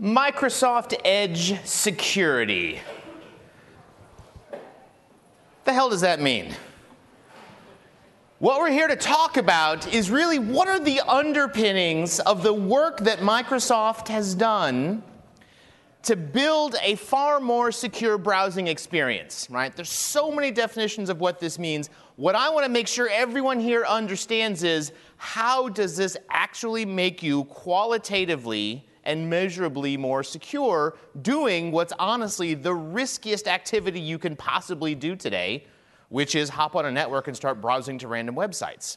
Microsoft Edge security. The hell does that mean? What we're here to talk about is really what are the underpinnings of the work that Microsoft has done to build a far more secure browsing experience, right? There's so many definitions of what this means. What I want to make sure everyone here understands is how does this actually make you qualitatively and measurably more secure doing what's honestly the riskiest activity you can possibly do today, which is hop on a network and start browsing to random websites.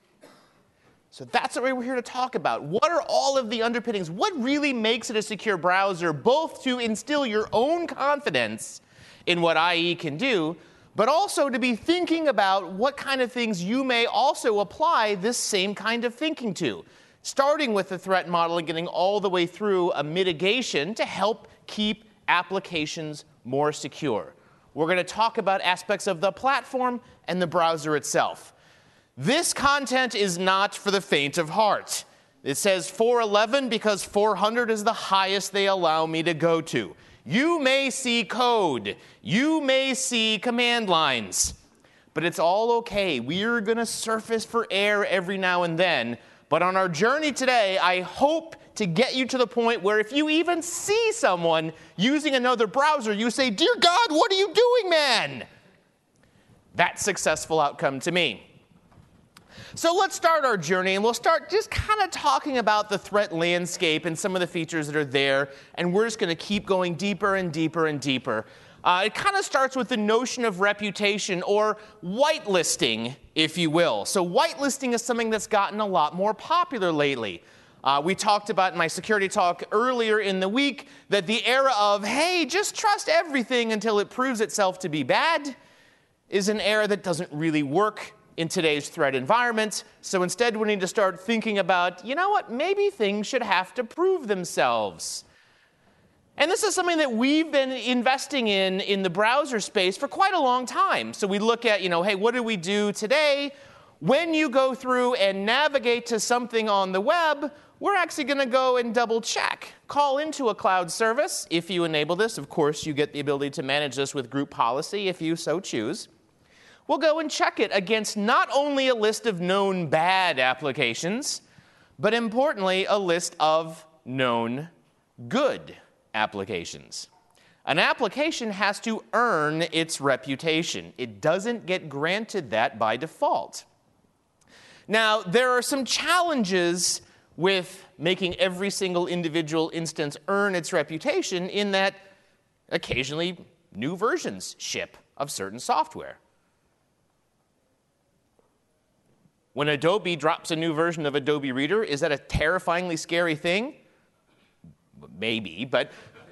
So that's what we're here to talk about. What are all of the underpinnings? What really makes it a secure browser, both to instill your own confidence in what IE can do, but also to be thinking about what kind of things you may also apply this same kind of thinking to, starting with the threat model and getting all the way through a mitigation to help keep applications more secure. We're going to talk about aspects of the platform and the browser itself. This content is not for the faint of heart. It says 411 because 400 is the highest they allow me to go to. You may see code. You may see command lines. But it's all okay. We're going to surface for error every now and then. But on our journey today, I hope to get you to the point where if you even see someone using another browser, you say, "Dear God, what are you doing, man?" That's successful outcome to me. So let's start our journey, and we'll start just kind of talking about the threat landscape and some of the features that are there, and we're just going to keep going deeper and deeper and deeper. It kind of starts with the notion of reputation, or whitelisting, if you will. So whitelisting is something that's gotten a lot more popular lately. We talked about in my security talk earlier in the week that the era of, hey, just trust everything until it proves itself to be bad, is an era that doesn't really work in today's threat environment. So instead, we need to start thinking about, you know what, maybe things should have to prove themselves. And this is something that we've been investing in the browser space for quite a long time. So we look at, hey, what do we do today? When you go through and navigate to something on the web, we're actually going to go and double check. Call into a cloud service. If you enable this, of course, you get the ability to manage this with group policy if you so choose. We'll go and check it against not only a list of known bad applications, but importantly, a list of known good applications. An application has to earn its reputation. It doesn't get granted that by default. Now, there are some challenges with making every single individual instance earn its reputation in that occasionally new versions ship of certain software. When Adobe drops a new version of Adobe Reader, is that a terrifyingly scary thing? Maybe, but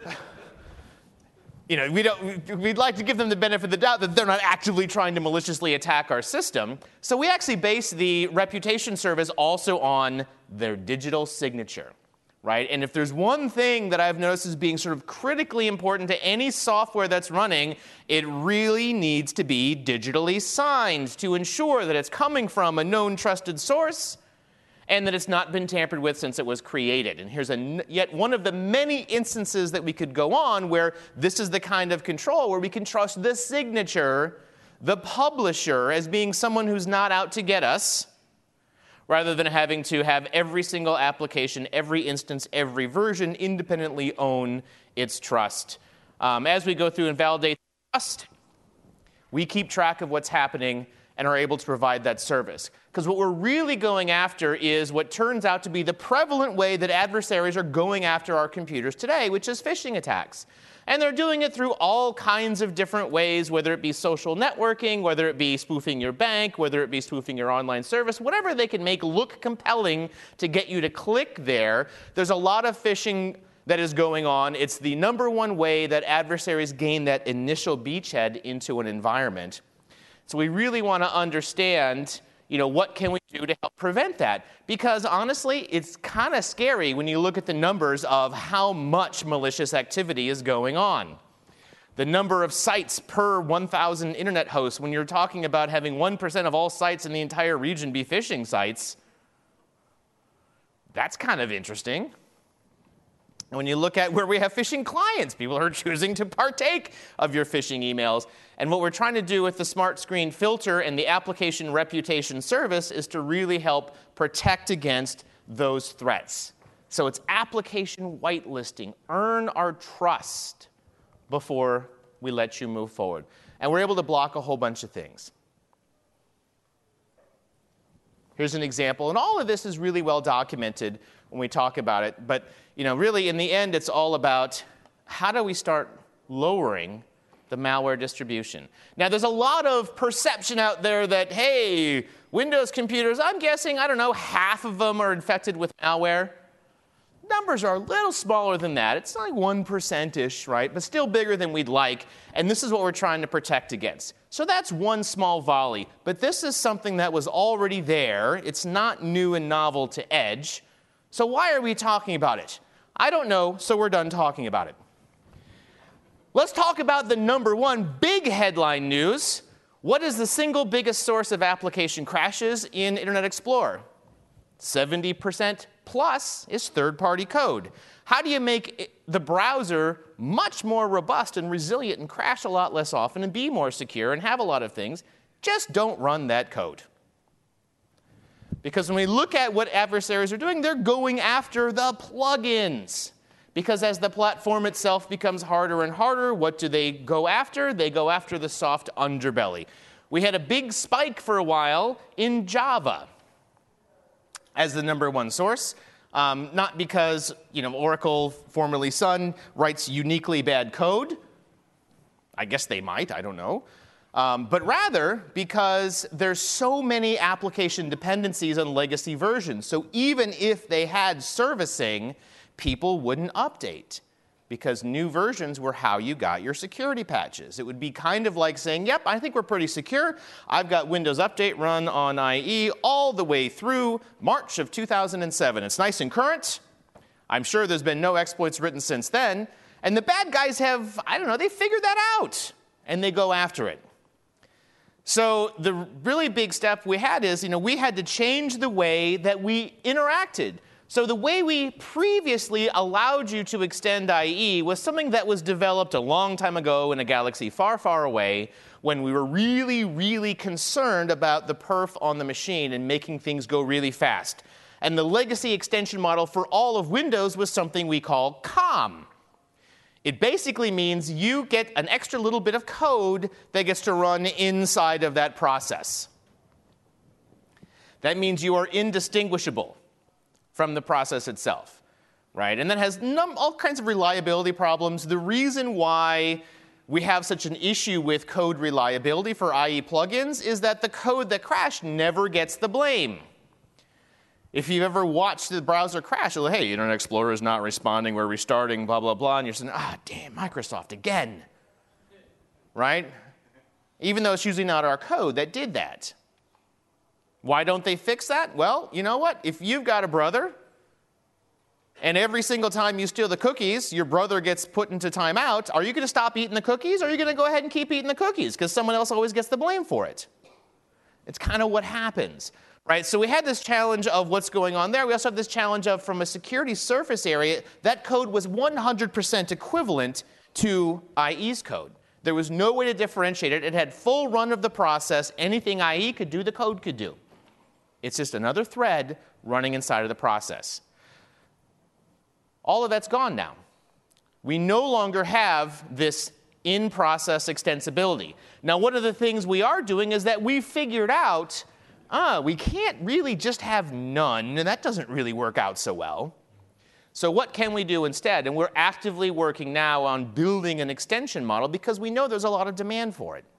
we'd like to give them the benefit of the doubt that they're not actively trying to maliciously attack our system. So we actually base the reputation service also on their digital signature, right? And if there's one thing that I've noticed as being sort of critically important to any software that's running, it really needs to be digitally signed to ensure that it's coming from a known trusted source and that it's not been tampered with since it was created. And here's yet one of the many instances that we could go on where this is the kind of control where we can trust the signature, the publisher, as being someone who's not out to get us, rather than having to have every single application, every instance, every version independently own its trust. As we go through and validate trust, we keep track of what's happening and are able to provide that service. Because what we're really going after is what turns out to be the prevalent way that adversaries are going after our computers today, which is phishing attacks. And they're doing it through all kinds of different ways, whether it be social networking, whether it be spoofing your bank, whether it be spoofing your online service, whatever they can make look compelling to get you to click there. There's a lot of phishing that is going on. It's the number one way that adversaries gain that initial beachhead into an environment. So we really want to understand, what can we do to help prevent that? Because honestly, it's kind of scary when you look at the numbers of how much malicious activity is going on. The number of sites per 1,000 internet hosts, when you're talking about having 1% of all sites in the entire region be phishing sites, that's kind of interesting. And when you look at where we have phishing clients, people are choosing to partake of your phishing emails. And what we're trying to do with the Smart Screen filter and the application reputation service is to really help protect against those threats. So it's application whitelisting. Earn our trust before we let you move forward. And we're able to block a whole bunch of things. Here's an example. And all of this is really well documented when we talk about it. But really, in the end, it's all about how do we start lowering the malware distribution. Now, there's a lot of perception out there that, hey, Windows computers, I'm guessing, half of them are infected with malware. Numbers are a little smaller than that. It's like 1%-ish, right? But still bigger than we'd like. And this is what we're trying to protect against. So that's one small volley. But this is something that was already there. It's not new and novel to Edge. So why are we talking about it? I don't know, so we're done talking about it. Let's talk about the number one big headline news. What is the single biggest source of application crashes in Internet Explorer? 70% plus is third-party code. How do you make the browser much more robust and resilient and crash a lot less often and be more secure and have a lot of things? Just don't run that code. Because when we look at what adversaries are doing, they're going after the plugins. Because as the platform itself becomes harder and harder, what do they go after? They go after the soft underbelly. We had a big spike for a while in Java as the number one source. Not because Oracle, formerly Sun, writes uniquely bad code. I guess they might, I don't know. But rather because there's so many application dependencies on legacy versions. So even if they had servicing, people wouldn't update because new versions were how you got your security patches. It would be kind of like saying, yep, I think we're pretty secure. I've got Windows Update run on IE all the way through March of 2007. It's nice and current. I'm sure there's been no exploits written since then. And the bad guys have, they figured that out. And they go after it. So the really big step we had is, we had to change the way that we interacted. So the way we previously allowed you to extend IE was something that was developed a long time ago in a galaxy far, far away when we were really, really concerned about the perf on the machine and making things go really fast. And the legacy extension model for all of Windows was something we call COM. It basically means you get an extra little bit of code that gets to run inside of that process. That means you are indistinguishable from the process itself, right? And that has all kinds of reliability problems. The reason why we have such an issue with code reliability for IE plugins is that the code that crashed never gets the blame. If you've ever watched the browser crash, you're like, hey, Internet Explorer is not responding, we're restarting, blah, blah, blah, and you're saying, damn, Microsoft again, right? Even though it's usually not our code that did that. Why don't they fix that? Well, you know what? If you've got a brother, and every single time you steal the cookies, your brother gets put into timeout, are you going to stop eating the cookies, or are you going to go ahead and keep eating the cookies because someone else always gets the blame for it? It's kind of what happens, right? So we had this challenge of what's going on there. We also have this challenge of, from a security surface area, that code was 100% equivalent to IE's code. There was no way to differentiate it. It had full run of the process. Anything IE could do, the code could do. It's just another thread running inside of the process. All of that's gone now. We no longer have this in-process extensibility. Now, one of the things we are doing is that we figured out, we can't really just have none, and that doesn't really work out so well. So what can we do instead? And we're actively working now on building an extension model because we know there's a lot of demand for it.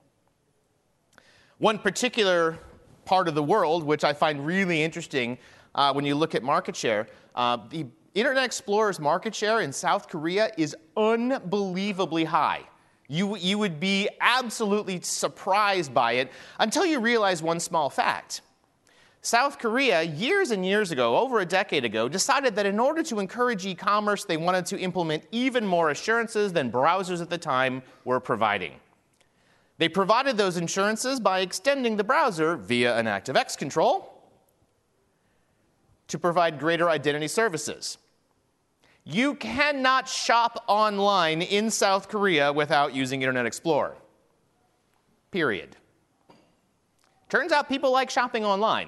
One particular part of the world, which I find really interesting when you look at market share, the Internet Explorer's market share in South Korea is unbelievably high. You would be absolutely surprised by it until you realize one small fact. South Korea, years and years ago, over a decade ago, decided that in order to encourage e-commerce, they wanted to implement even more assurances than browsers at the time were providing. They provided those assurances by extending the browser via an ActiveX control to provide greater identity services. You cannot shop online in South Korea without using Internet Explorer. Period. Turns out people like shopping online.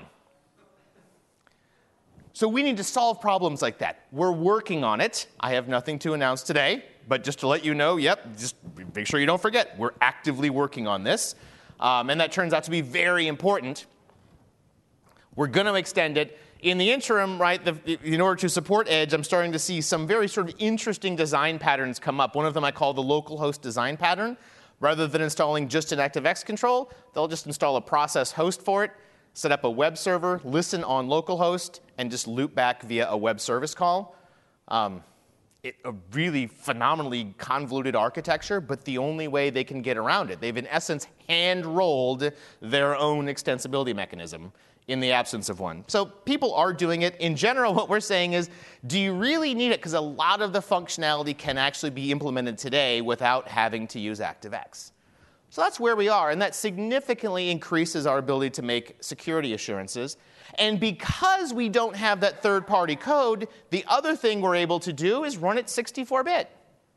So we need to solve problems like that. We're working on it. I have nothing to announce today, but just to let you know, just make sure you don't forget, we're actively working on this. And that turns out to be very important. We're going to extend it. In the interim, right, in order to support Edge, I'm starting to see some very sort of interesting design patterns come up. One of them I call the localhost design pattern. Rather than installing just an ActiveX control, they'll just install a process host for it, set up a web server, listen on localhost, and just loop back via a web service call. A really phenomenally convoluted architecture, but the only way they can get around it. They've, in essence, hand-rolled their own extensibility mechanism in the absence of one. So people are doing it. In general, what we're saying is, do you really need it? Because a lot of the functionality can actually be implemented today without having to use ActiveX. So that's where we are, and that significantly increases our ability to make security assurances. And because we don't have that third-party code, the other thing we're able to do is run it 64-bit.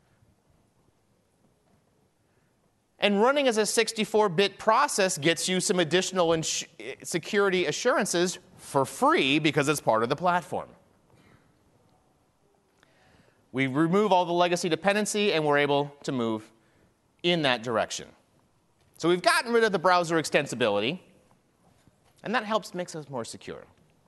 And running as a 64-bit process gets you some additional security assurances for free because it's part of the platform. We remove all the legacy dependency, and we're able to move in that direction. So we've gotten rid of the browser extensibility, and that helps make us more secure.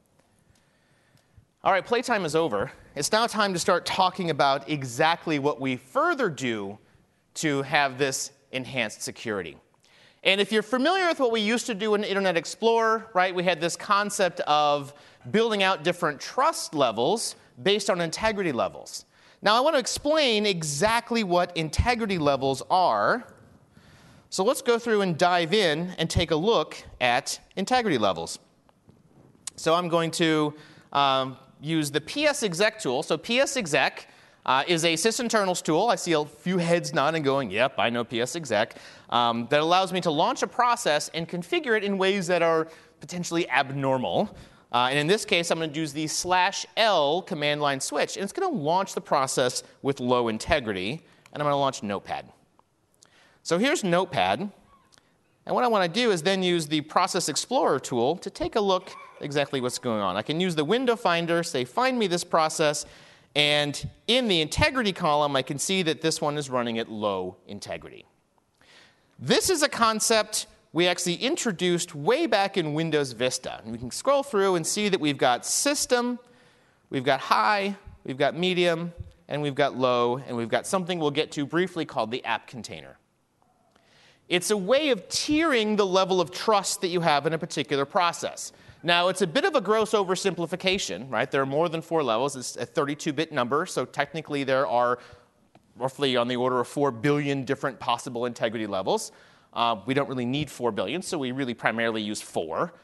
All right, playtime is over. It's now time to start talking about exactly what we further do to have this enhanced security. And if you're familiar with what we used to do in Internet Explorer, right, we had this concept of building out different trust levels based on integrity levels. Now, I want to explain exactly what integrity levels are. So let's go through and dive in and take a look at integrity levels. So I'm going to use the psexec tool. So psexec is a sysinternals tool. I see a few heads nodding going, yep, I know psexec. That allows me to launch a process and configure it in ways that are potentially abnormal. And in this case, I'm going to use the /L command line switch. And it's going to launch the process with low integrity. And I'm going to launch Notepad. So here's Notepad. And what I want to do is then use the Process Explorer tool to take a look exactly what's going on. I can use the window finder, say, find me this process. And in the integrity column, I can see that this one is running at low integrity. This is a concept we actually introduced way back in Windows Vista. And we can scroll through and see that we've got system, we've got high, we've got medium, and we've got low, and we've got something we'll get to briefly called the app container. It's a way of tiering the level of trust that you have in a particular process. Now, it's a bit of a gross oversimplification, right? There are more than 4 levels. It's a 32-bit number, so technically there are roughly on the order of 4 billion different possible integrity levels. We don't really need 4 billion, so we really primarily use 4.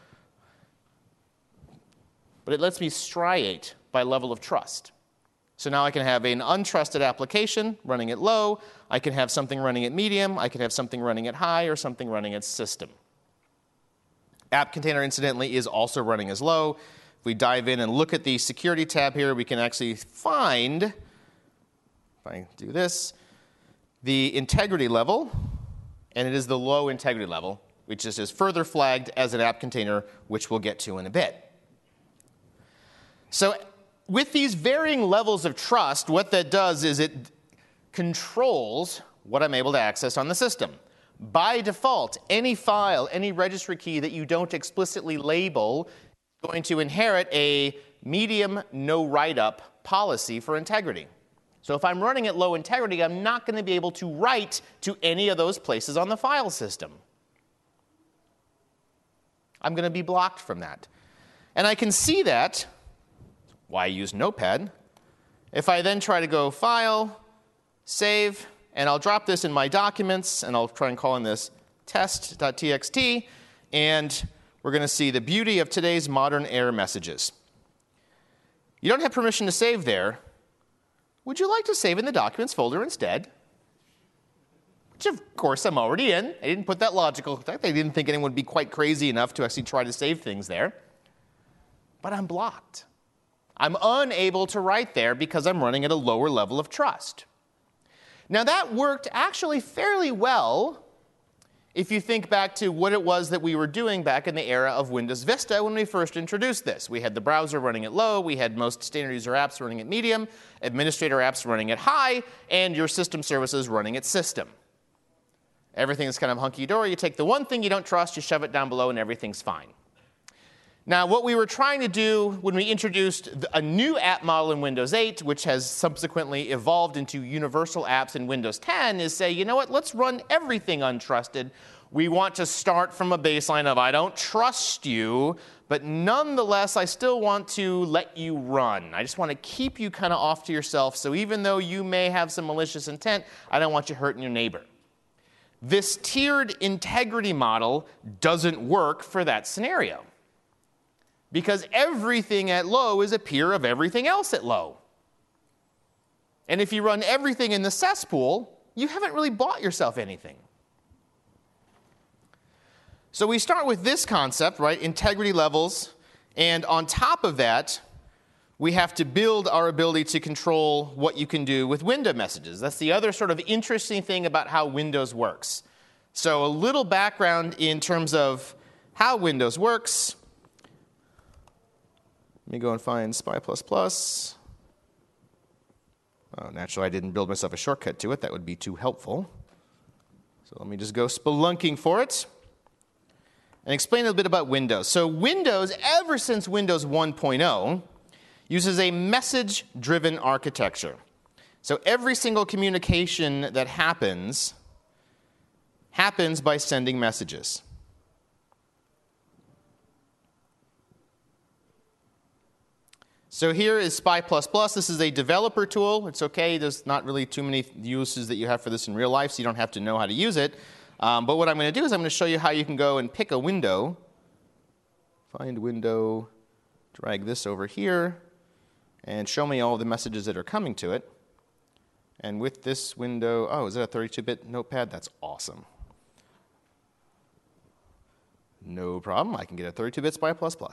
But it lets me striate by level of trust. So now I can have an untrusted application running at low. I can have something running at medium. I can have something running at high or something running at system. App container, incidentally, is also running as low. If we dive in and look at the security tab here, we can actually find, if I do this, the integrity level. And it is the low integrity level, which is further flagged as an app container, which we'll get to in a bit. So with these varying levels of trust, what that does is it controls what I'm able to access on the system. By default, any file, any registry key that you don't explicitly label is going to inherit a medium no write-up policy for integrity. So if I'm running at low integrity, I'm not going to be able to write to any of those places on the file system. I'm going to be blocked from that. And I can see that, why I use Notepad. If I then try to go File, Save, and I'll drop this in my documents, and I'll try and call in this test.txt, and we're going to see the beauty of today's modern error messages. You don't have permission to save there. Would you like to save in the Documents folder instead? Which, of course, I'm already in. I didn't put that logical. In fact, I didn't think anyone would be quite crazy enough to actually try to save things there. But I'm blocked. I'm unable to write there because I'm running at a lower level of trust. Now that worked actually fairly well if you think back to what it was that we were doing back in the era of Windows Vista when we first introduced this. We had the browser running at low, we had most standard user apps running at medium, administrator apps running at high, and your system services running at system. Everything's kind of hunky-dory. You take the one thing you don't trust, you shove it down below, and everything's fine. Now, what we were trying to do when we introduced a new app model in Windows 8, which has subsequently evolved into universal apps in Windows 10, is say, you know what, let's run everything untrusted. We want to start from a baseline of, I don't trust you, but nonetheless, I still want to let you run. I just want to keep you kind of off to yourself, so even though you may have some malicious intent, I don't want you hurting your neighbor. This tiered integrity model doesn't work for that scenario, because everything at low is a peer of everything else at low. And if you run everything in the cesspool, you haven't really bought yourself anything. So we start with this concept, right? Integrity levels. And on top of that, we have to build our ability to control what you can do with window messages. That's the other sort of interesting thing about how Windows works. So a little background in terms of how Windows works. Let me go and find SPY++. Oh, naturally, I didn't build myself a shortcut to it. That would be too helpful. So let me just go spelunking for it and explain a little bit about Windows. So Windows, ever since Windows 1.0, uses a message-driven architecture. So every single communication that happens by sending messages. So here is SPY++. This is a developer tool. It's okay. There's not really too many uses that you have for this in real life, so you don't have to know how to use it. But what I'm going to do is I'm going to show you how you can go and pick a window. Find window, drag this over here, and show me all the messages that are coming to it. And with this window, oh, is that a 32-bit notepad? That's awesome. No problem. I can get a 32-bit SPY++.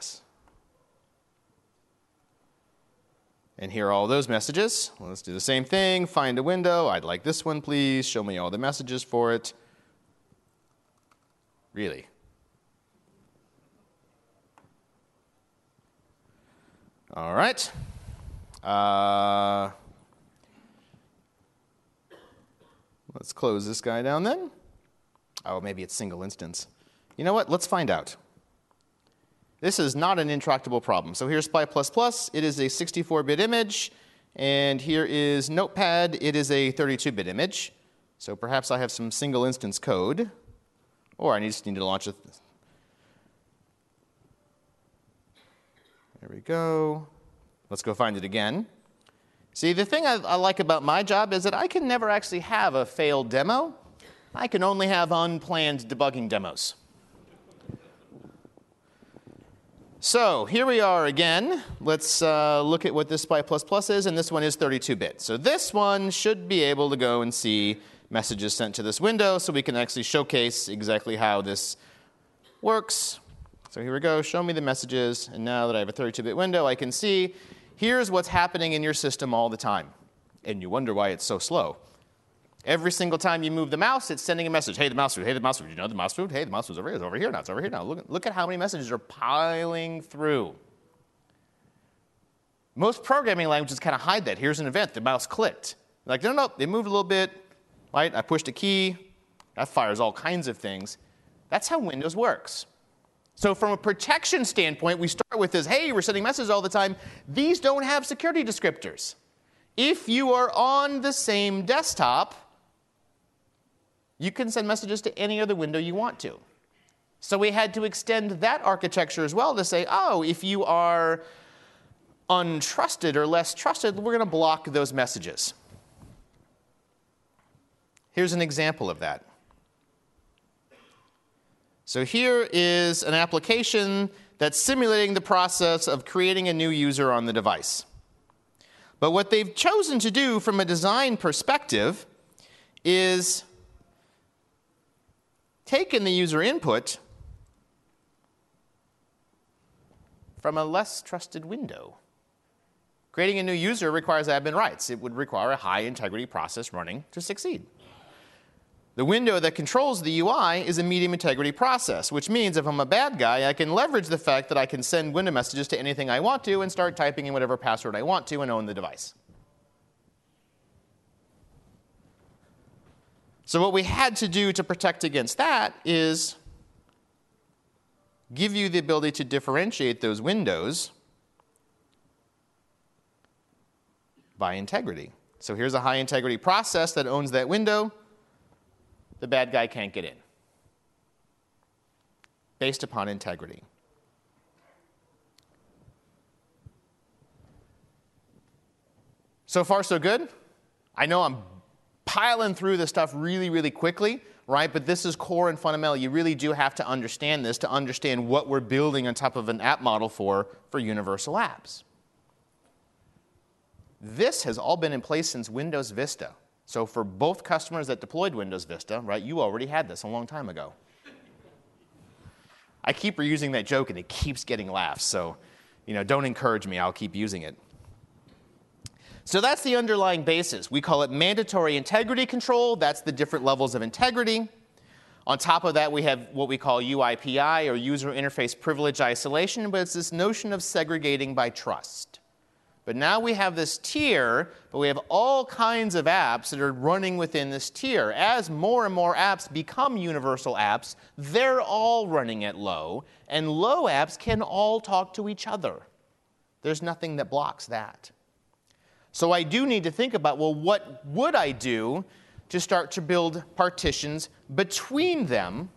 And here are all those messages. Well, let's do the same thing. Find a window. I'd like this one, please. Show me all the messages for it. Really? All right. Let's close this guy down then. Oh, maybe it's single instance. You know what? Let's find out. This is not an intractable problem. So here's SPY++. It is a 64-bit image. And here is Notepad. It is a 32-bit image. So perhaps I have some single instance code. Or I just need to launch it. There we go. Let's go find it again. See, the thing I like about my job is that I can never actually have a failed demo. I can only have unplanned debugging demos. So here we are again. Let's look at what this SPY++ is, and this one is 32-bit. So this one should be able to go and see messages sent to this window, so we can actually showcase exactly how this works. So here we go. Show me the messages. And now that I have a 32-bit window, I can see here's what's happening in your system all the time. And you wonder why it's so slow. Every single time you move the mouse, it's sending a message. Hey, the mouse food. Hey, the mouse food. You know the mouse food? Hey, the mouse food's over here. It's over here now. It's over here now. Look at how many messages are piling through. Most programming languages kind of hide that. Here's an event. The mouse clicked. Like, no, they moved a little bit. Right? I pushed a key. That fires all kinds of things. That's how Windows works. So from a protection standpoint, we start with this, hey, we're sending messages all the time. These don't have security descriptors. If you are on the same desktop, you can send messages to any other window you want to. So we had to extend that architecture as well to say, oh, if you are untrusted or less trusted, we're going to block those messages. Here's an example of that. So here is an application that's simulating the process of creating a new user on the device. But what they've chosen to do from a design perspective is taken the user input from a less trusted window. Creating a new user requires admin rights. It would require a high-integrity process running to succeed. The window that controls the UI is a medium-integrity process, which means if I'm a bad guy, I can leverage the fact that I can send window messages to anything I want to and start typing in whatever password I want to and own the device. So what we had to do to protect against that is give you the ability to differentiate those windows by integrity. So here's a high-integrity process that owns that window. The bad guy can't get in, based upon integrity. So far, so good. I know I'm piling through this stuff really, really quickly, right? But this is core and fundamental. You really do have to understand this to understand what we're building on top of an app model for universal apps. This has all been in place since Windows Vista. So for both customers that deployed Windows Vista, right, you already had this a long time ago. I keep reusing that joke, and it keeps getting laughs. So, don't encourage me. I'll keep using it. So that's the underlying basis. We call it mandatory integrity control. That's the different levels of integrity. On top of that, we have what we call UIPI, or user interface privilege isolation, but it's this notion of segregating by trust. But now we have this tier, but we have all kinds of apps that are running within this tier. As more and more apps become universal apps, they're all running at low, and low apps can all talk to each other. There's nothing that blocks that. So I do need to think about, well, what would I do to start to build partitions between them?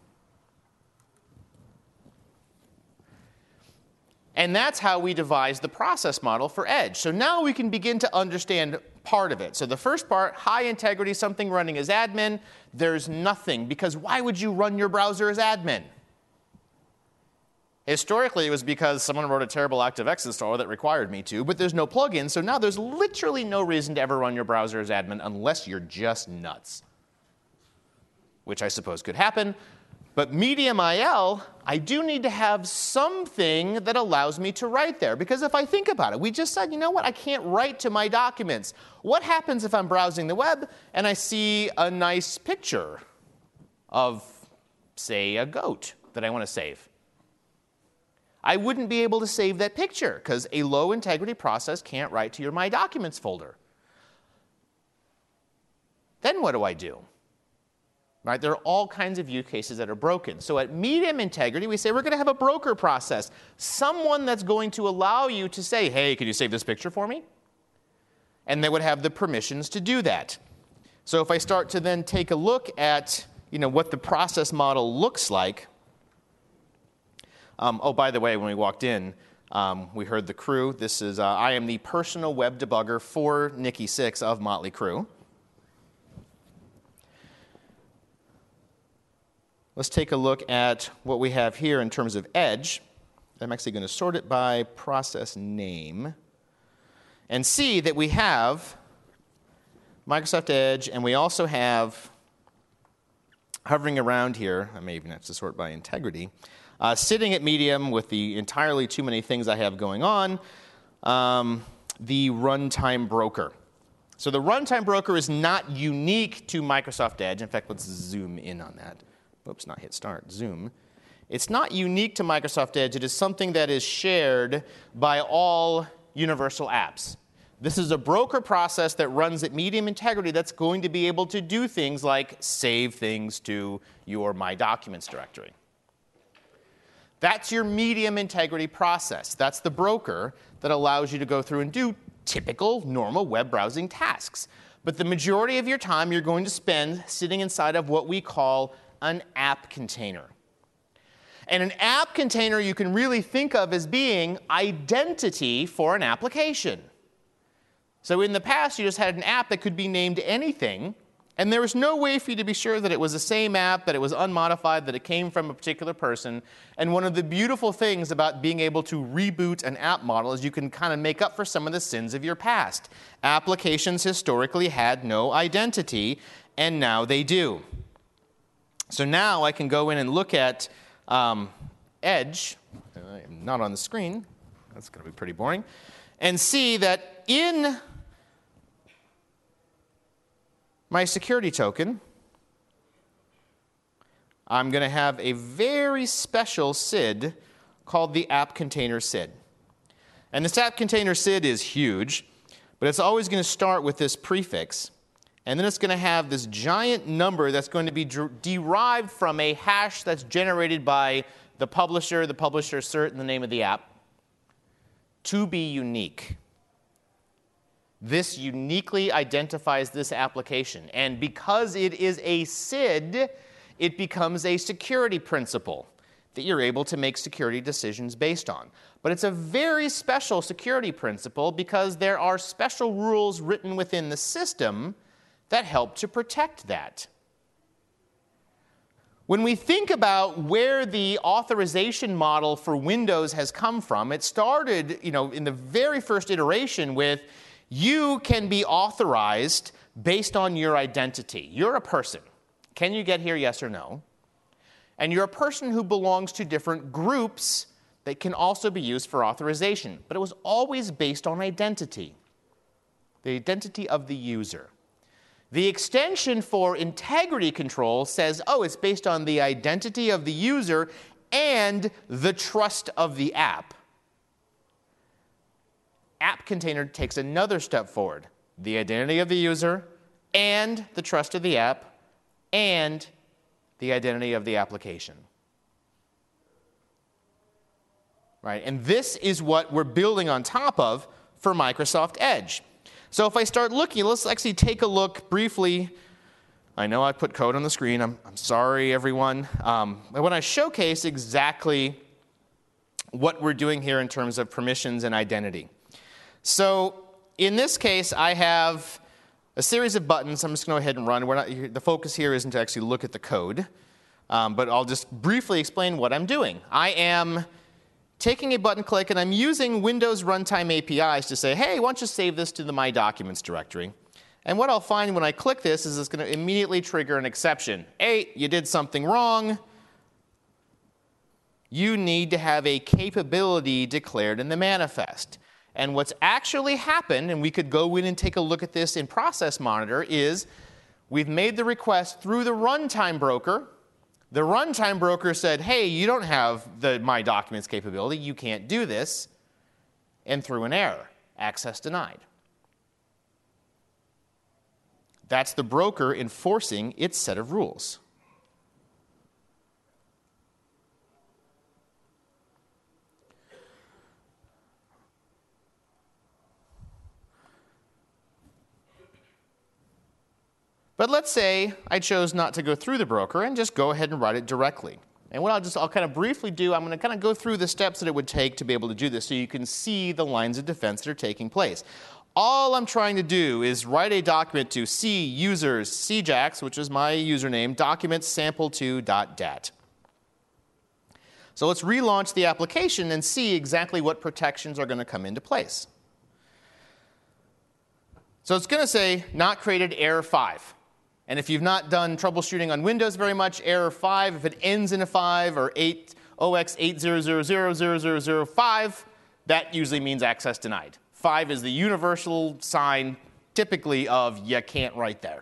And that's how we devised the process model for Edge. So now we can begin to understand part of it. So the first part, high integrity, something running as admin. There's nothing, because why would you run your browser as admin? Historically, it was because someone wrote a terrible ActiveX installer that required me to, but there's no plugin, so now there's literally no reason to ever run your browser as admin unless you're just nuts, which I suppose could happen. But Medium IL, I do need to have something that allows me to write there. Because if I think about it, we just said, you know what, I can't write to my documents. What happens if I'm browsing the web and I see a nice picture of, say, a goat that I want to save? I wouldn't be able to save that picture because a low integrity process can't write to your My Documents folder. Then what do I do? Right? There are all kinds of use cases that are broken. So at medium integrity, we say we're going to have a broker process, someone that's going to allow you to say, hey, can you save this picture for me? And they would have the permissions to do that. So if I start to then take a look at what the process model looks like. Oh, by the way, when we walked in, we heard the crew. This is, I am the personal web debugger for Nikki Sixx of Motley Crue. Let's take a look at what we have here in terms of Edge. I'm actually going to sort it by process name and see that we have Microsoft Edge, and we also have, hovering around here, I may even have to sort by integrity, sitting at medium with the entirely too many things I have going on, the runtime broker. So the runtime broker is not unique to Microsoft Edge. In fact, let's zoom in on that. Oops, not hit start, zoom. It's not unique to Microsoft Edge. It is something that is shared by all universal apps. This is a broker process that runs at medium integrity that's going to be able to do things like save things to your My Documents directory. That's your medium integrity process. That's the broker that allows you to go through and do typical, normal web browsing tasks. But the majority of your time you're going to spend sitting inside of what we call an app container. And an app container you can really think of as being identity for an application. So in the past, you just had an app that could be named anything, and there was no way for you to be sure that it was the same app, that it was unmodified, that it came from a particular person. And one of the beautiful things about being able to reboot an app model is you can kind of make up for some of the sins of your past. Applications historically had no identity, and now they do. So now I can go in and look at Edge. I'm not on the screen. That's going to be pretty boring. And see that in my security token, I'm going to have a very special SID called the app container SID. And this app container SID is huge, but it's always going to start with this prefix. And then it's going to have this giant number that's going to be derived from a hash that's generated by the publisher cert, and the name of the app, to be unique. This uniquely identifies this application. And because it is a SID, it becomes a security principle that you're able to make security decisions based on. But it's a very special security principle because there are special rules written within the system that help to protect that. When we think about where the authorization model for Windows has come from, it started, in the very first iteration with you can be authorized based on your identity. You're a person. Can you get here, yes or no? And you're a person who belongs to different groups that can also be used for authorization. But it was always based on identity, the identity of the user. The extension for integrity control says, it's based on the identity of the user and the trust of the app. App container takes another step forward. The identity of the user and the trust of the app and the identity of the application. Right? And this is what we're building on top of for Microsoft Edge. So if I start looking, let's actually take a look briefly. I know I put code on the screen. I'm sorry, everyone. I want to showcase exactly what we're doing here in terms of permissions and identity. So in this case, I have a series of buttons. I'm just going to go ahead and run. The focus here isn't to actually look at the code, but I'll just briefly explain what I'm doing. I am taking a button click, and I'm using Windows Runtime APIs to say, hey, why don't you save this to the My Documents directory? And what I'll find when I click this is it's going to immediately trigger an exception. Hey, you did something wrong. You need to have a capability declared in the manifest. And what's actually happened, and we could go in and take a look at this in Process Monitor, is we've made the request through the runtime broker. The runtime broker said, hey, you don't have the My Documents capability. You can't do this. And threw an error. Access denied. That's the broker enforcing its set of rules. But let's say I chose not to go through the broker and just go ahead and write it directly. And what I'll kind of briefly do, I'm going to kind of go through the steps that it would take to be able to do this so you can see the lines of defense that are taking place. All I'm trying to do is write a document to C users cjax, which is my username, document sample2.dat. So let's relaunch the application and see exactly what protections are going to come into place. So it's going to say not created error 5. And if you've not done troubleshooting on Windows very much, error 5, if it ends in a 5 or 0x80000005, that usually means access denied. 5 is the universal sign, typically, of you can't write there.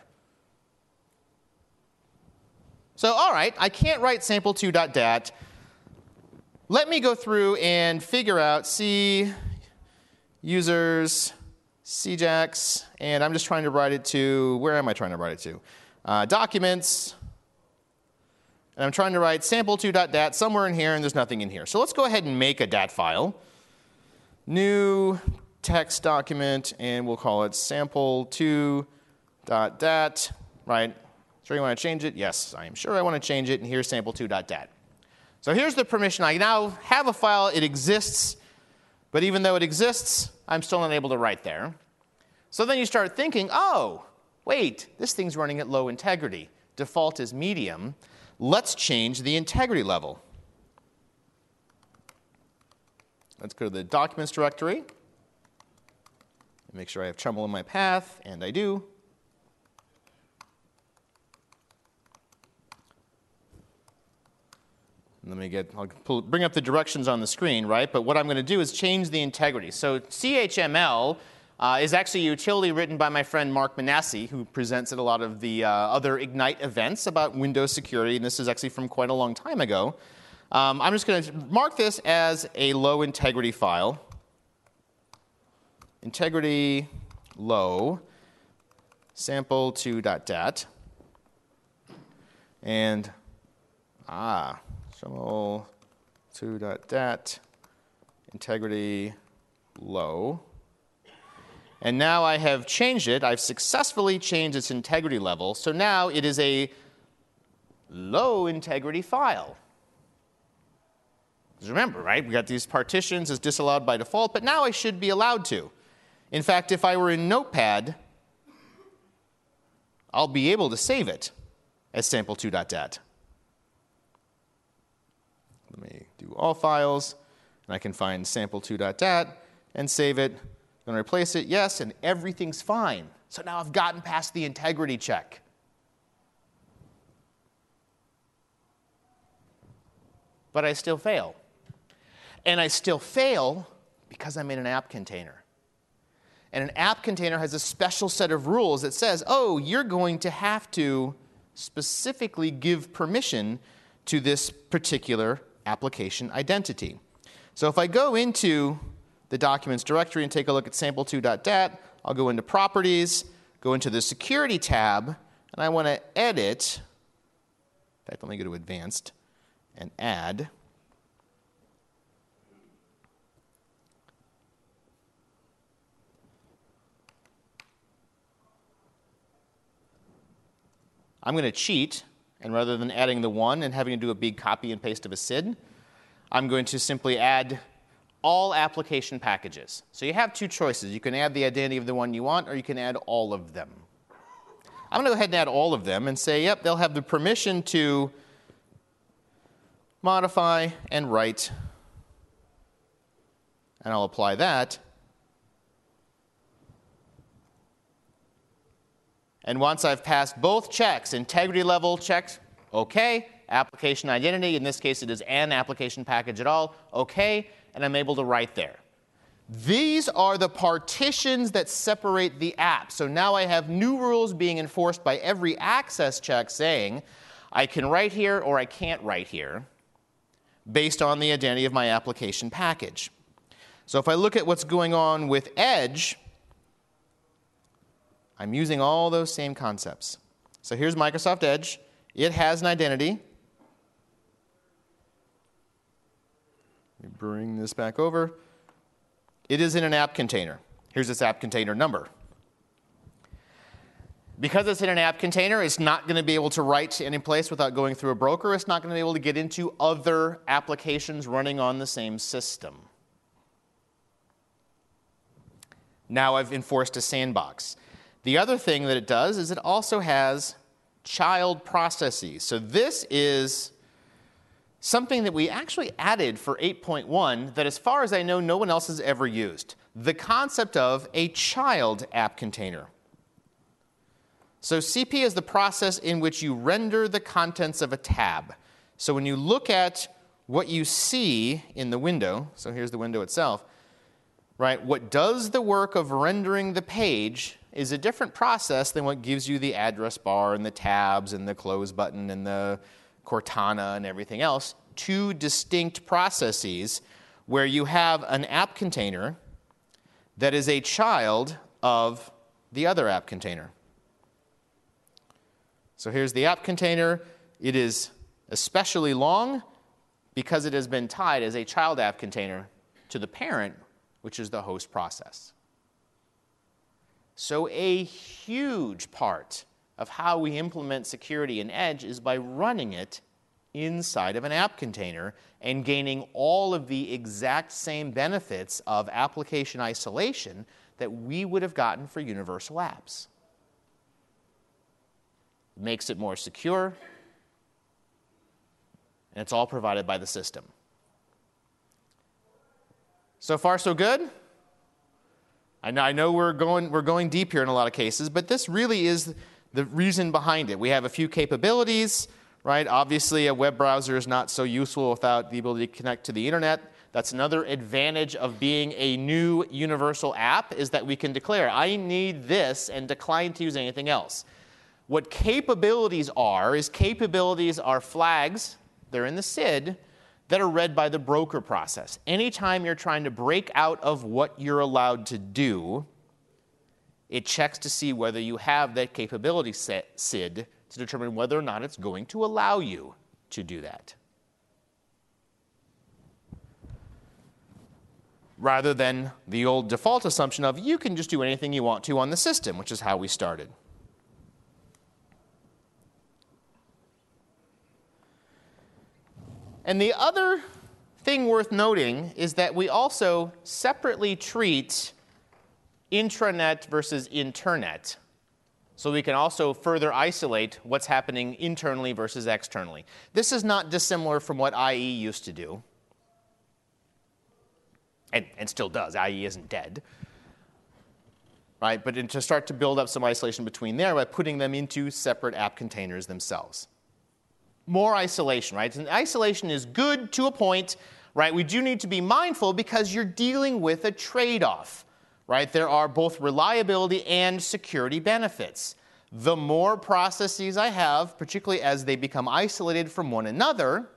So, all right, I can't write sample2.dat. Let me go through and figure out C users cjax, and I'm just trying to write it to, where am I trying to write it to? Documents, and I'm trying to write sample2.dat somewhere in here, and there's nothing in here. So let's go ahead and make a dat file. New text document, and we'll call it sample2.dat, right? Sure you want to change it? Yes, I am sure I want to change it, and here's sample2.dat. So here's the permission. I now have a file. It exists, but even though it exists, I'm still not able to write there. So then you start thinking, oh, wait, this thing's running at low integrity. Default is medium. Let's change the integrity level. Let's go to the documents directory. Make sure I have Chumble in my path, and I do. I'll bring up the directions on the screen, right? But what I'm going to do is change the integrity. So CHML is actually a utility written by my friend Mark Manassi, who presents at a lot of the other Ignite events about Windows security, and this is actually from quite a long time ago. I'm just going to mark this as a low integrity file. Integrity low sample2.dat. And, sample2.dat, integrity low. And now I have changed it. I've successfully changed its integrity level. So now it is a low integrity file. Because remember, right, we got these partitions as disallowed by default, but now I should be allowed to. In fact, if I were in Notepad, I'll be able to save it as sample2.dat. Let me do all files, and I can find sample2.dat and save it. I'm going to replace it, yes, and everything's fine. So now I've gotten past the integrity check. But I still fail. And I still fail because I'm in an app container. And an app container has a special set of rules that says, oh, you're going to have to specifically give permission to this particular application identity. So if I go into the documents directory and take a look at sample2.dat, I'll go into properties, go into the security tab, and I want to edit. In fact, let me go to advanced and add. I'm going to cheat, and rather than adding the 1 and having to do a big copy and paste of a SID, I'm going to simply add all application packages. So you have two choices. You can add the identity of the one you want, or you can add all of them. I'm going to go ahead and add all of them and say, yep, they'll have the permission to modify and write. And I'll apply that. And once I've passed both checks, integrity level checked, OK. Application identity, in this case it is an application package at all, OK. And I'm able to write there. These are the partitions that separate the app. So now I have new rules being enforced by every access check saying I can write here or I can't write here based on the identity of my application package. So if I look at what's going on with Edge, I'm using all those same concepts. So here's Microsoft Edge. It has an identity. Let me bring this back over. It is in an app container. Here's its app container number. Because it's in an app container, it's not going to be able to write to any place without going through a broker. It's not going to be able to get into other applications running on the same system. Now I've enforced a sandbox. The other thing that it does is it also has child processes. So this is something that we actually added for 8.1 that, as far as I know, no one else has ever used. The concept of a child app container. So CP is the process in which you render the contents of a tab. So when you look at what you see in the window, so here's the window itself, right? What does the work of rendering the page is a different process than what gives you the address bar and the tabs and the close button and the Cortana and everything else. Two distinct processes where you have an app container that is a child of the other app container. So here's the app container. It is especially long because it has been tied as a child app container to the parent, which is the host process. So a huge part of how we implement security in Edge is by running it inside of an app container and gaining all of the exact same benefits of application isolation that we would have gotten for universal apps. It makes it more secure, and it's all provided by the system. So far, so good? I know we're going deep here in a lot of cases, but this really is the reason behind it. We have a few capabilities, right? Obviously, a web browser is not so useful without the ability to connect to the internet. That's another advantage of being a new universal app, is that we can declare, I need this, and decline to use anything else. What capabilities are flags, they're in the SID, that are read by the broker process. Anytime you're trying to break out of what you're allowed to do, it checks to see whether you have that capability set SID to determine whether or not it's going to allow you to do that. Rather than the old default assumption of you can just do anything you want to on the system, which is how we started. And the other thing worth noting is that we also separately treat intranet versus internet. So we can also further isolate what's happening internally versus externally. This is not dissimilar from what IE used to do. And still does. IE isn't dead. Right? But to start to build up some isolation between there by putting them into separate app containers themselves. More isolation, right? And isolation is good to a point, right? We do need to be mindful because you're dealing with a trade-off, right? There are both reliability and security benefits. The more processes I have, particularly as they become isolated from one another,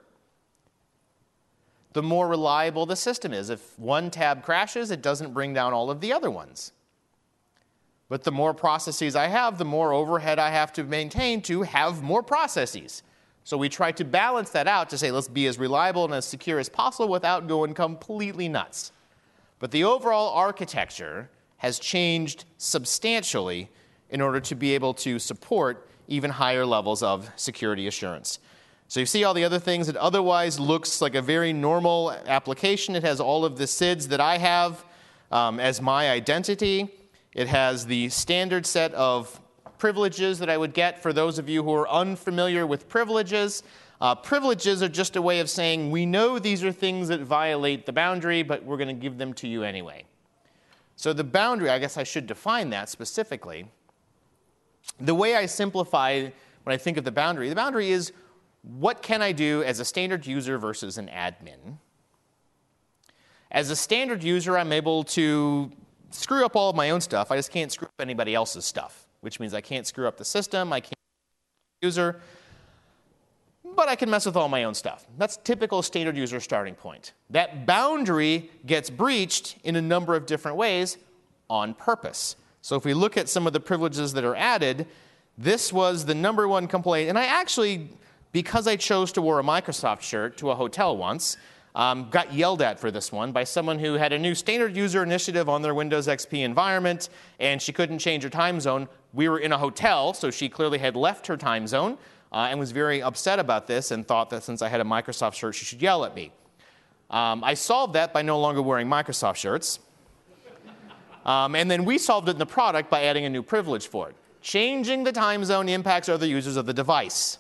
the more reliable the system is. If one tab crashes, it doesn't bring down all of the other ones. But the more processes I have, the more overhead I have to maintain to have more processes. So we try to balance that out to say, let's be as reliable and as secure as possible without going completely nuts. But the overall architecture has changed substantially in order to be able to support even higher levels of security assurance. So you see all the other things. It otherwise looks like a very normal application. It has all of the SIDs that I have as my identity. It has the standard set of privileges that I would get for those of you who are unfamiliar with privileges. Privileges are just a way of saying we know these are things that violate the boundary, but we're going to give them to you anyway. So the boundary, I guess I should define that specifically. The way I simplify when I think of the boundary is what can I do as a standard user versus an admin? As a standard user, I'm able to screw up all of my own stuff. I just can't screw up anybody else's stuff, which means I can't screw up the system, I can't screw up the user, but I can mess with all my own stuff. That's typical standard user starting point. That boundary gets breached in a number of different ways on purpose. So if we look at some of the privileges that are added, this was the number one complaint. And I actually, because I chose to wear a Microsoft shirt to a hotel once, got yelled at for this one by someone who had a new standard user initiative on their Windows XP environment, and she couldn't change her time zone. We were in a hotel, so she clearly had left her time zone and was very upset about this and thought that since I had a Microsoft shirt, she should yell at me. I solved that by no longer wearing Microsoft shirts. And then we solved it in the product by adding a new privilege for it. Changing the time zone impacts other users of the device.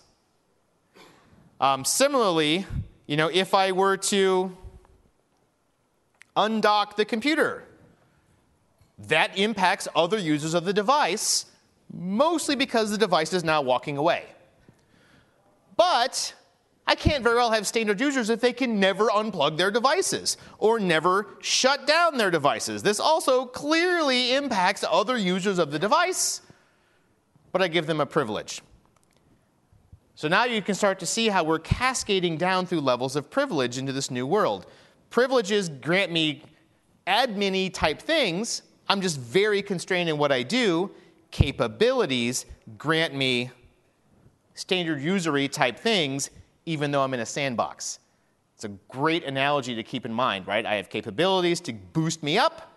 Similarly, if I were to undock the computer, that impacts other users of the device, mostly because the device is now walking away. But I can't very well have standard users if they can never unplug their devices or never shut down their devices. This also clearly impacts other users of the device, but I give them a privilege. So now you can start to see how we're cascading down through levels of privilege into this new world. Privileges grant me admin-y type things. I'm just very constrained in what I do. Capabilities grant me standard user-y type things, even though I'm in a sandbox. It's a great analogy to keep in mind, right? I have capabilities to boost me up.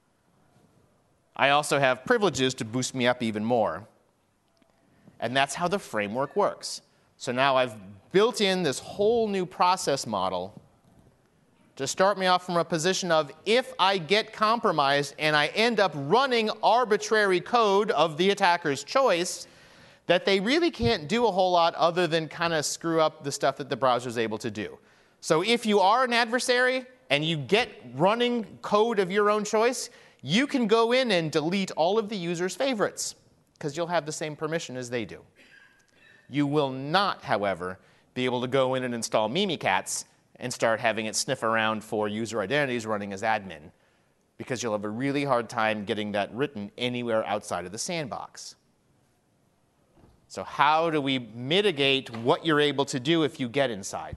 I also have privileges to boost me up even more. And that's how the framework works. So now I've built in this whole new process model to start me off from a position of if I get compromised and I end up running arbitrary code of the attacker's choice, that they really can't do a whole lot other than kind of screw up the stuff that the browser is able to do. So if you are an adversary and you get running code of your own choice, you can go in and delete all of the user's favorites because you'll have the same permission as they do. You will not, however, be able to go in and install Mimikatz and start having it sniff around for user identities running as admin, because you'll have a really hard time getting that written anywhere outside of the sandbox. So how do we mitigate what you're able to do if you get inside?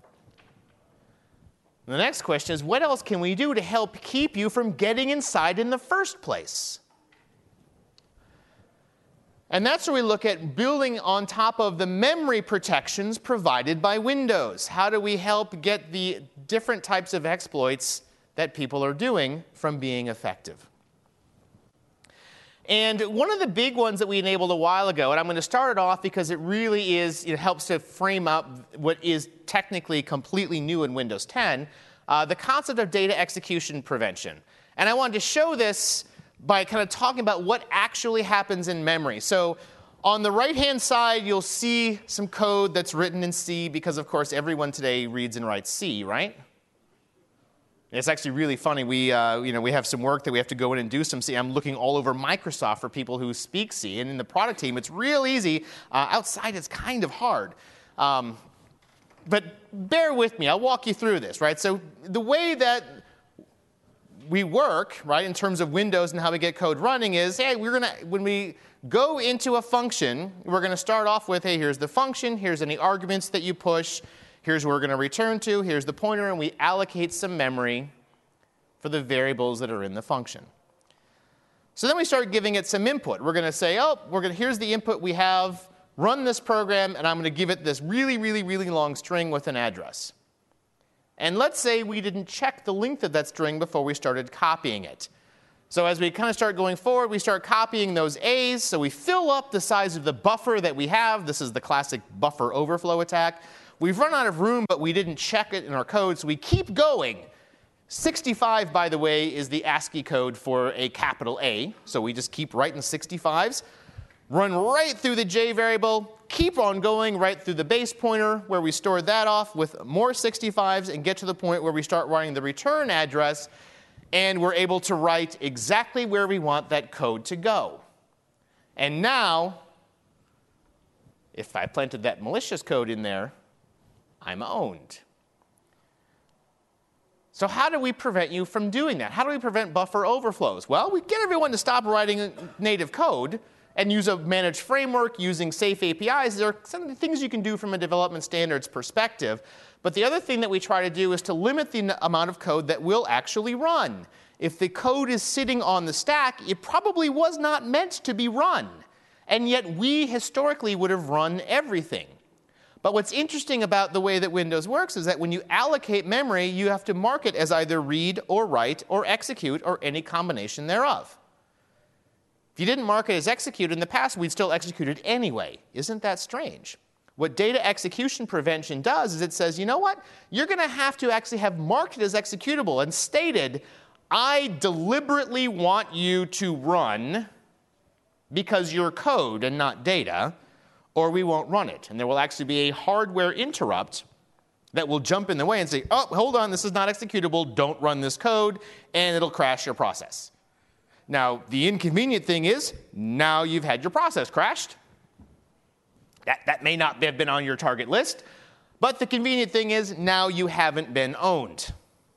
The next question is, what else can we do to help keep you from getting inside in the first place? And that's where we look at building on top of the memory protections provided by Windows. How do we help get the different types of exploits that people are doing from being effective? And one of the big ones that we enabled a while ago, and I'm going to start it off because it really is, it helps to frame up what is technically completely new in Windows 10, the concept of data execution prevention. And I wanted to show this by kind of talking about what actually happens in memory. So on the right-hand side, you'll see some code that's written in C, because, of course, everyone today reads and writes C, right? It's actually really funny. We have some work that we have to go in and do some C. I'm looking all over Microsoft for people who speak C. And in the product team, it's real easy. Outside, it's kind of hard. But bear with me. I'll walk you through this, right? So the way that we work, right, in terms of Windows and how we get code running is, hey, when we go into a function, we're going to start off with, hey, here's the function. Here's any arguments that you push. Here's where we're going to return to. Here's the pointer, and we allocate some memory for the variables that are in the function. So then we start giving it some input. We're going to say, here's the input we have. Run this program, and I'm going to give it this really, really, really long string with an address. And let's say we didn't check the length of that string before we started copying it. So as we kind of start going forward, we start copying those A's. So we fill up the size of the buffer that we have. This is the classic buffer overflow attack. We've run out of room, but we didn't check it in our code, so we keep going. 65, by the way, is the ASCII code for a capital A. So we just keep writing 65s, run right through the J variable, keep on going right through the base pointer where we stored that off with more 65s, and get to the point where we start writing the return address, and we're able to write exactly where we want that code to go. And now, if I planted that malicious code in there, I'm owned. So how do we prevent you from doing that? How do we prevent buffer overflows? Well, we get everyone to stop writing native code and use a managed framework using safe APIs. There are some things you can do from a development standards perspective. But the other thing that we try to do is to limit the amount of code that will actually run. If the code is sitting on the stack, it probably was not meant to be run. And yet we historically would have run everything. But what's interesting about the way that Windows works is that when you allocate memory, you have to mark it as either read or write or execute or any combination thereof. If you didn't mark it as execute in the past, we'd still execute it anyway. Isn't that strange? What data execution prevention does is it says, you know what? You're going to actually have marked it as executable and stated, I deliberately want you to run because you're code and not data, or we won't run it. And there will actually be a hardware interrupt that will jump in the way and say, oh, hold on, this is not executable, don't run this code, and it'll crash your process. Now, the inconvenient thing is, now you've had your process crashed. That may not have been on your target list, but the convenient thing is, now you haven't been owned.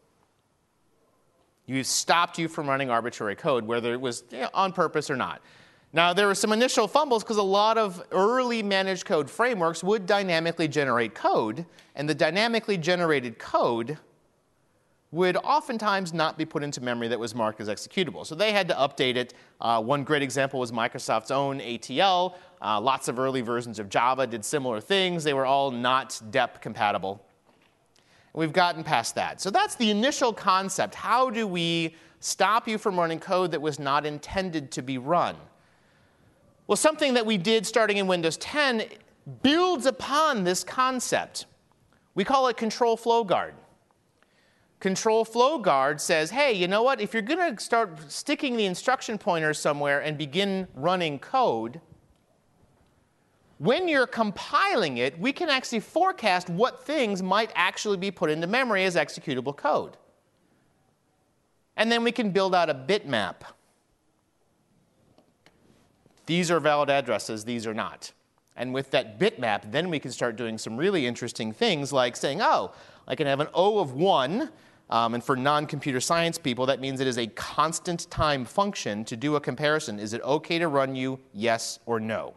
You've stopped you from running arbitrary code, whether it was on purpose or not. Now, there were some initial fumbles because a lot of early managed code frameworks would dynamically generate code, and the dynamically generated code would oftentimes not be put into memory that was marked as executable. So they had to update it. One great example was Microsoft's own ATL. Lots of early versions of Java did similar things. They were all not DEP compatible. We've gotten past that. So that's the initial concept. How do we stop you from running code that was not intended to be run? Well, something that we did starting in Windows 10 builds upon this concept. We call it Control Flow Guard. Control Flow Guard says, hey, you know what? If you're going to start sticking the instruction pointer somewhere and begin running code, when you're compiling it, we can actually forecast what things might actually be put into memory as executable code. And then we can build out a bitmap. These are valid addresses, these are not. And with that bitmap, then we can start doing some really interesting things like saying, oh, I can have an O of 1. And for non-computer science people, that means it is a constant time function to do a comparison. Is it OK to run you, yes or no?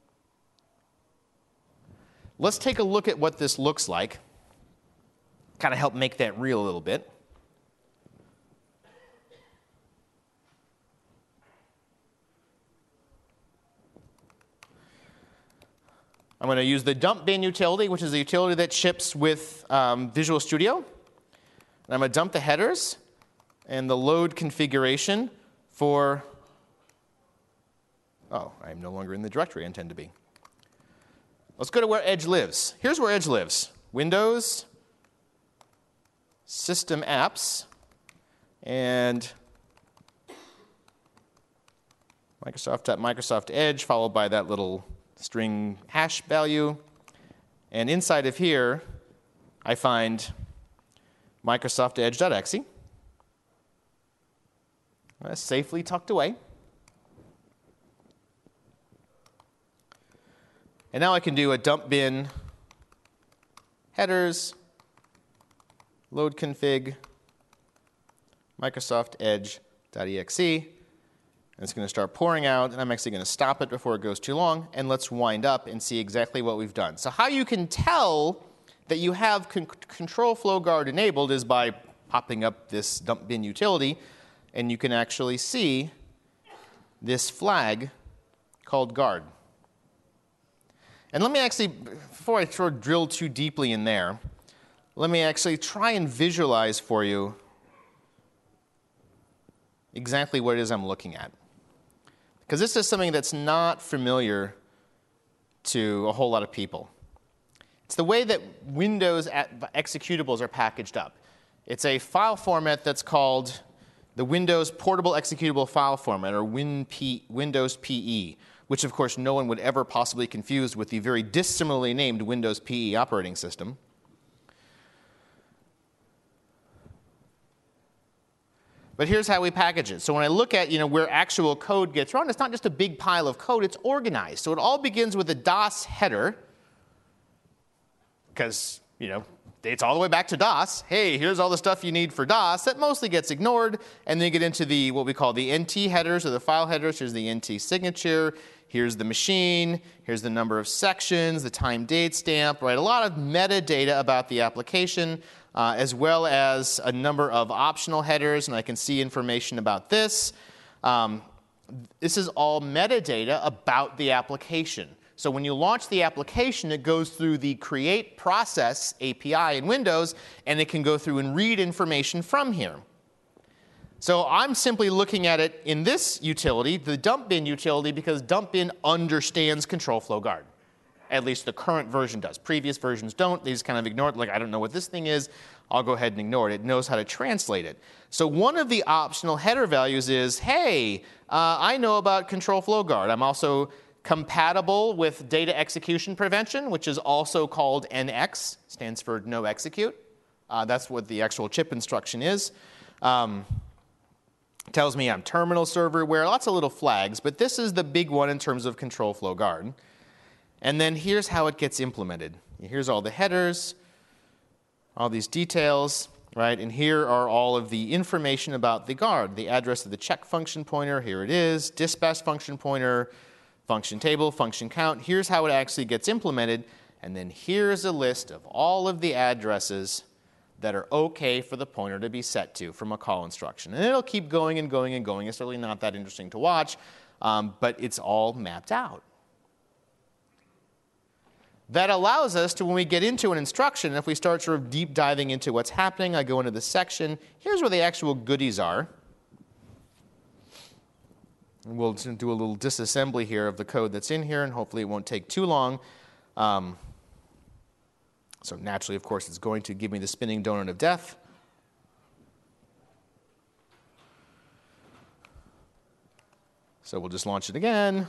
Let's take a look at what this looks like. Kind of help make that real a little bit. I'm going to use the dump bin utility, which is the utility that ships with Visual Studio. And I'm going to dump the headers and the load configuration for, oh, I'm no longer in the directory I intend to be. Let's go to where Edge lives. Here's where Edge lives. Windows, System Apps, and Microsoft Edge, followed by that little string hash value. And inside of here, I find Microsoft Edge.exe. That's safely tucked away. And now I can do a dump bin headers, load config, Microsoft Edge.exe. And it's going to start pouring out, and I'm actually going to stop it before it goes too long, and let's wind up and see exactly what we've done. So how you can tell that you have control flow guard enabled is by popping up this dump bin utility, and you can actually see this flag called guard. And let me actually, before I sort of drill too deeply in there, let me actually try and visualize for you exactly what it is I'm looking at. Because this is something that's not familiar to a whole lot of people. It's the way that Windows executables are packaged up. It's a file format that's called the Windows Portable Executable File Format, or Windows PE, which of course no one would ever possibly confuse with the very dissimilarly named Windows PE operating system. But here's how we package it. So when I look at where actual code gets run, it's not just a big pile of code, it's organized. So it all begins with a DOS header, because it's all the way back to DOS. Hey, here's all the stuff you need for DOS. That mostly gets ignored. And then you get into what we call the NT headers, or the file headers. Here's the NT signature. Here's the machine. Here's the number of sections, the time date stamp, right? A lot of metadata about the application, as well as a number of optional headers. And I can see information about this. This is all metadata about the application. So when you launch the application, it goes through the create process API in Windows, and it can go through and read information from here. So I'm simply looking at it in this utility, the dump bin utility, because dump bin understands control flow guard. At least the current version does. Previous versions don't. They just kind of ignore it. Like, I don't know what this thing is. I'll go ahead and ignore it. It knows how to translate it. So one of the optional header values is, hey, I know about control flow guard. I'm also compatible with data execution prevention, which is also called NX, stands for no execute. That's what the actual chip instruction is. Tells me I'm terminal server aware, lots of little flags, but this is the big one in terms of control flow guard. And then here's how it gets implemented. Here's all the headers, all these details, right? And here are all of the information about the guard, the address of the check function pointer, here it is, dispatch function pointer, function table, function count. Here's how it actually gets implemented. And then here's a list of all of the addresses that are OK for the pointer to be set to from a call instruction. And it'll keep going and going and going. It's really not that interesting to watch, but it's all mapped out. That allows us to, when we get into an instruction, if we start sort of deep diving into what's happening, I go into this section. Here's where the actual goodies are. And we'll do a little disassembly here of the code that's in here, and hopefully it won't take too long. So naturally, of course, it's going to give me the spinning donut of death. So we'll just launch it again.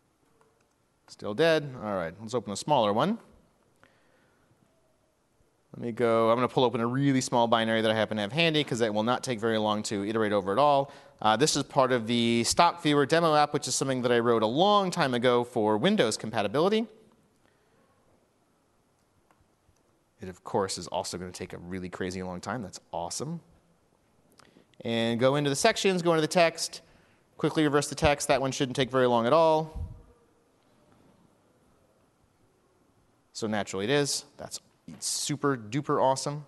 Still dead. All right, let's open a smaller one. I'm going to pull open a really small binary that I happen to have handy because that will not take very long to iterate over at all. This is part of the stock viewer demo app, which is something that I wrote a long time ago for Windows compatibility. It, of course, is also going to take a really crazy long time. That's awesome. And go into the sections, go into the text, quickly reverse the text. That one shouldn't take very long at all. So naturally it is. That's super duper awesome.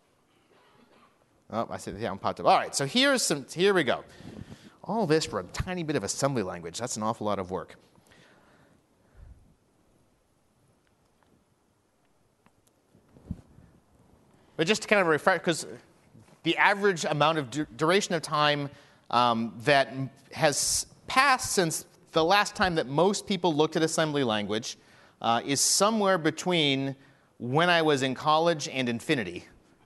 Oh, I see that one popped up. All right, so here we go. All this for a tiny bit of assembly language. That's an awful lot of work. But just to kind of refresh, because the average amount of duration of time that has passed since the last time that most people looked at assembly language is somewhere between when I was in college and infinity.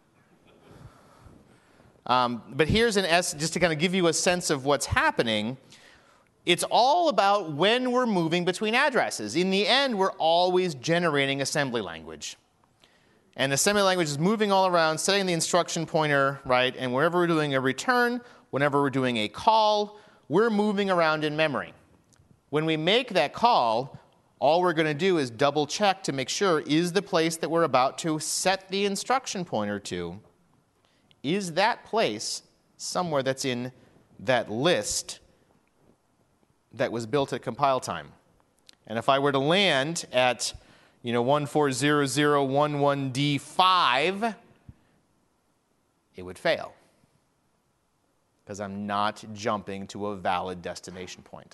But here's just to kind of give you a sense of what's happening. It's all about when we're moving between addresses. In the end, we're always generating assembly language. And assembly language is moving all around, setting the instruction pointer, right? And wherever we're doing a return, whenever we're doing a call, we're moving around in memory. When we make that call, all we're going to do is double check to make sure, is the place that we're about to set the instruction pointer to, is that place somewhere that's in that list that was built at compile time? And if I were to land at 140011D5, it would fail because I'm not jumping to a valid destination point.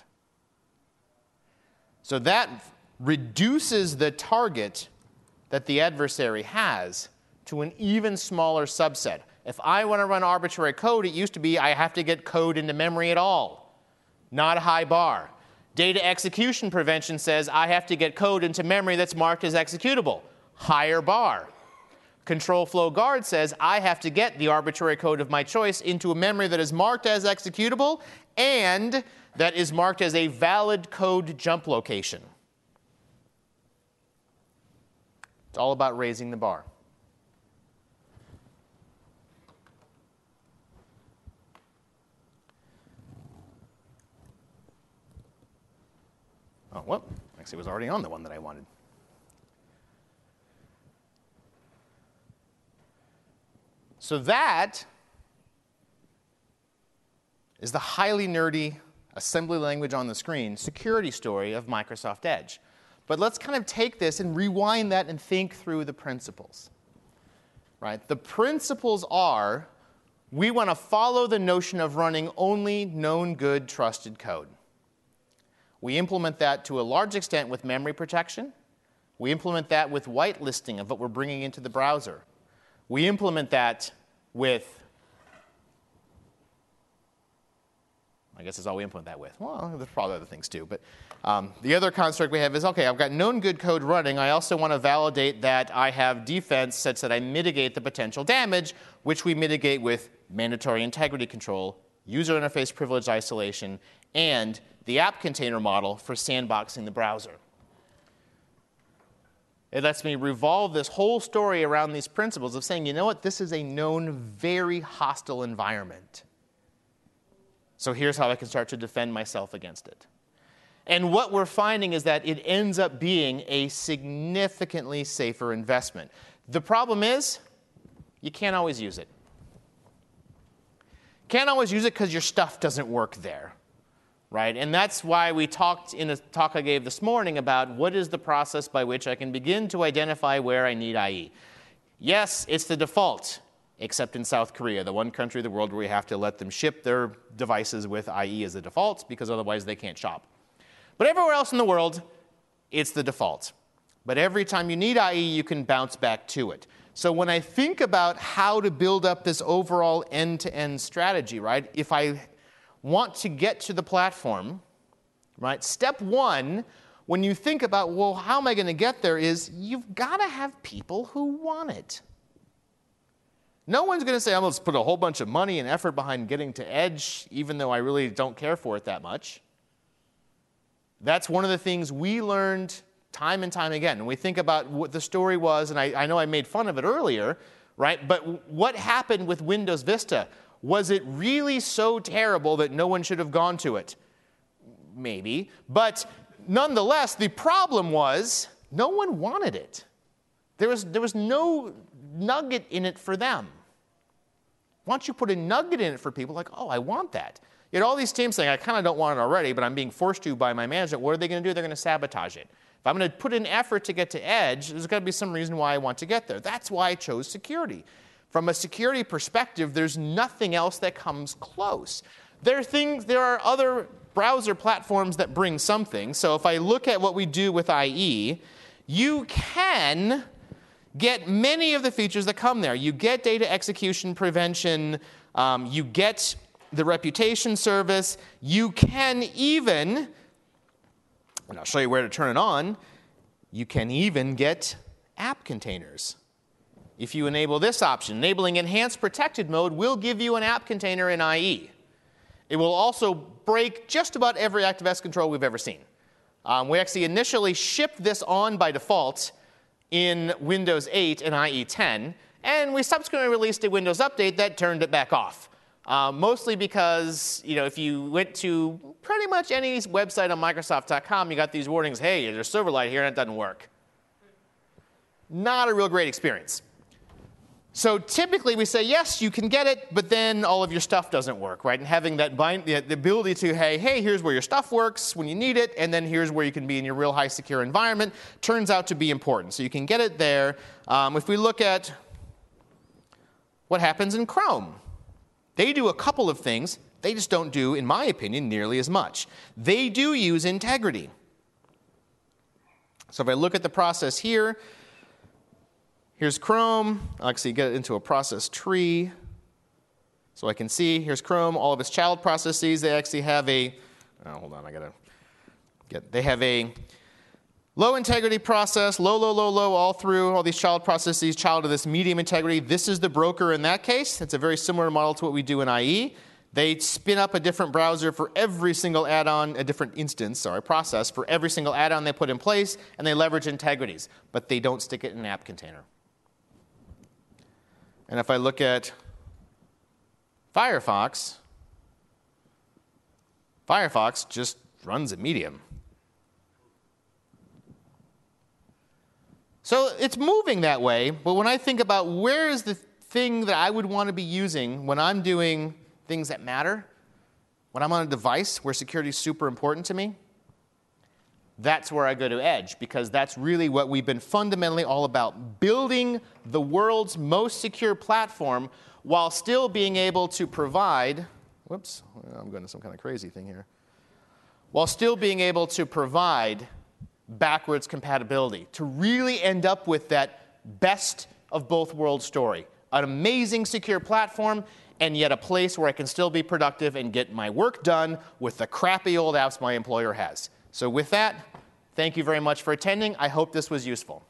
So that reduces the target that the adversary has to an even smaller subset. If I want to run arbitrary code, it used to be I have to get code into memory at all, not a high bar. Data execution prevention says I have to get code into memory that's marked as executable, higher bar. Control flow guard says I have to get the arbitrary code of my choice into a memory that is marked as executable and that is marked as a valid code jump location. It's all about raising the bar. Oh, well, actually it was already on the one that I wanted. So that is the highly nerdy assembly language on the screen security story of Microsoft Edge. But let's kind of take this and rewind that and think through the principles. Right? The principles are we want to follow the notion of running only known good trusted code. We implement that to a large extent with memory protection. We implement that with whitelisting of what we're bringing into the browser. We implement that with, I guess that's all we implement that with. Well, there's probably other things too. But the other construct we have is, OK, I've got known good code running. I also want to validate that I have defense such that I mitigate the potential damage, which we mitigate with mandatory integrity control, user interface privilege isolation, and the app container model for sandboxing the browser. It lets me revolve this whole story around these principles of saying, you know what, this is a known very hostile environment. So here's how I can start to defend myself against it. And what we're finding is that it ends up being a significantly safer investment. The problem is, you can't always use it. Can't always use it because your stuff doesn't work there. Right? And that's why we talked in a talk I gave this morning about what is the process by which I can begin to identify where I need IE. Yes, it's the default, except in South Korea, the one country in the world where we have to let them ship their devices with IE as the default because otherwise they can't shop. But everywhere else in the world, it's the default. But every time you need IE, you can bounce back to it. So when I think about how to build up this overall end-to-end strategy, right, if I want to get to the platform, right? Step one, when you think about, well, how am I going to get there, is you've got to have people who want it. No one's going to say, I'm going to put a whole bunch of money and effort behind getting to Edge, even though I really don't care for it that much. That's one of the things we learned time and time again. And we think about what the story was, and I know I made fun of it earlier, right? But what happened with Windows Vista? Was it really so terrible that no one should have gone to it? Maybe. But nonetheless, the problem was no one wanted it. There was no nugget in it for them. Once you put a nugget in it for people, like, oh, I want that. You had all these teams saying, I kind of don't want it already, but I'm being forced to by my management. What are they going to do? They're going to sabotage it. If I'm going to put in effort to get to Edge, there's got to be some reason why I want to get there. That's why I chose security. From a security perspective, there's nothing else that comes close. There are other browser platforms that bring something. So if I look at what we do with IE, you can get many of the features that come there. You get data execution prevention. You get the reputation service. You can even, and I'll show you where to turn it on, you can even get app containers. If you enable this option, enabling enhanced protected mode will give you an app container in IE. It will also break just about every ActiveX control we've ever seen. We actually initially shipped this on by default in Windows 8 and IE 10, and we subsequently released a Windows update that turned it back off. Mostly because, if you went to pretty much any website on Microsoft.com, you got these warnings, hey, there's Silverlight here and it doesn't work. Not a real great experience. So typically we say, yes, you can get it, but then all of your stuff doesn't work, right? And having that the ability to, hey, here's where your stuff works when you need it, and then here's where you can be in your real high secure environment, turns out to be important. So you can get it there. If we look at what happens in Chrome, they do a couple of things. They just don't do, in my opinion, nearly as much. They do use integrity. So if I look at the process here, here's Chrome. I'll actually get it into a process tree. So I can see, here's Chrome, all of its child processes. They actually have they have a low integrity process, low, all through all these child processes, child of this medium integrity. This is the broker in that case. It's a very similar model to what we do in IE. They spin up a different browser for every single add-on, process for every single add-on they put in place, and they leverage integrities. But they don't stick it in an app container. And if I look at Firefox just runs a medium. So it's moving that way, but when I think about where is the thing that I would want to be using when I'm doing things that matter, when I'm on a device where security is super important to me, that's where I go to Edge, because that's really what we've been fundamentally all about, building the world's most secure platform while still being able to provide, I'm going to some kind of crazy thing here, while still being able to provide backwards compatibility, to really end up with that best of both worlds story. An amazing secure platform, and yet a place where I can still be productive and get my work done with the crappy old apps my employer has. So with that, thank you very much for attending. I hope this was useful.